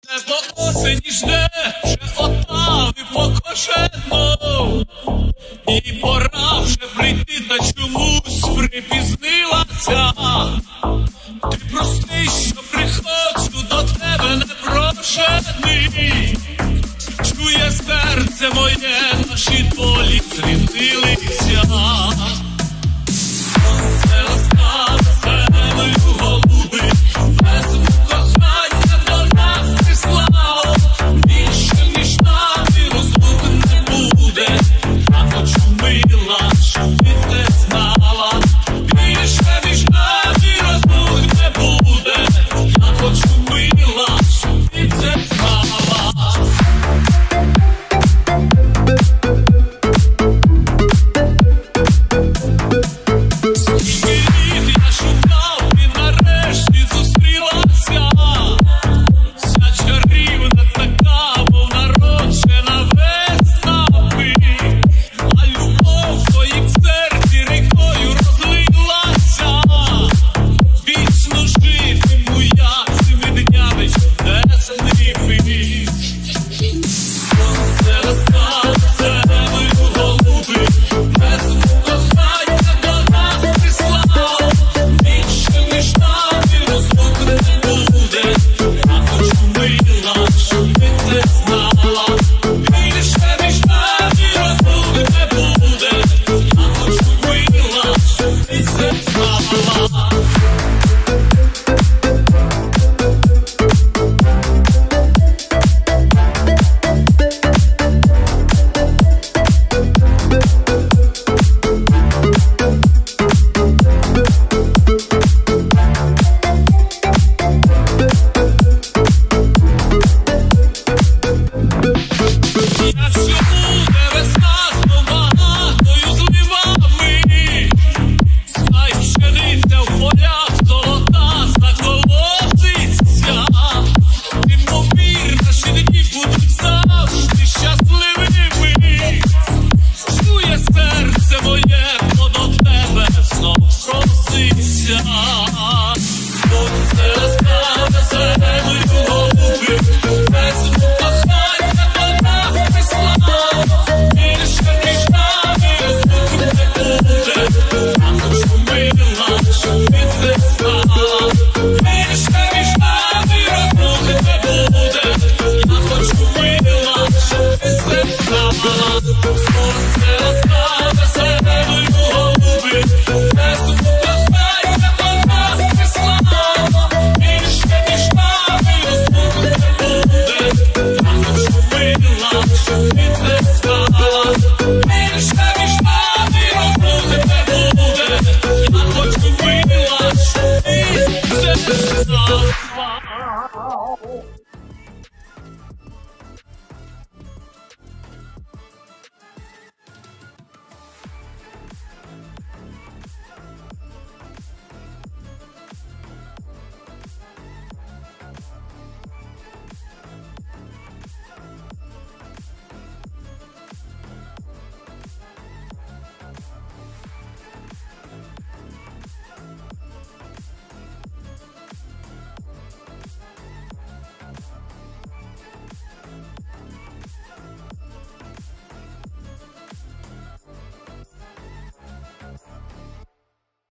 Небо осені жде, вже отав і покошено, і пора вже прийти, та чомусь припізнилася. Ти прости, що приходжу до тебе непрошений. Чує серце моє, наші долі зрівнилися. Сонце остави землю голуби, весну кохання до нас прислало. Більше між нами розлук не буде. Я хочу, мила, щоб ти це знала. Більше між нами розлук не буде. Я хочу, мила, щоб ти це знала.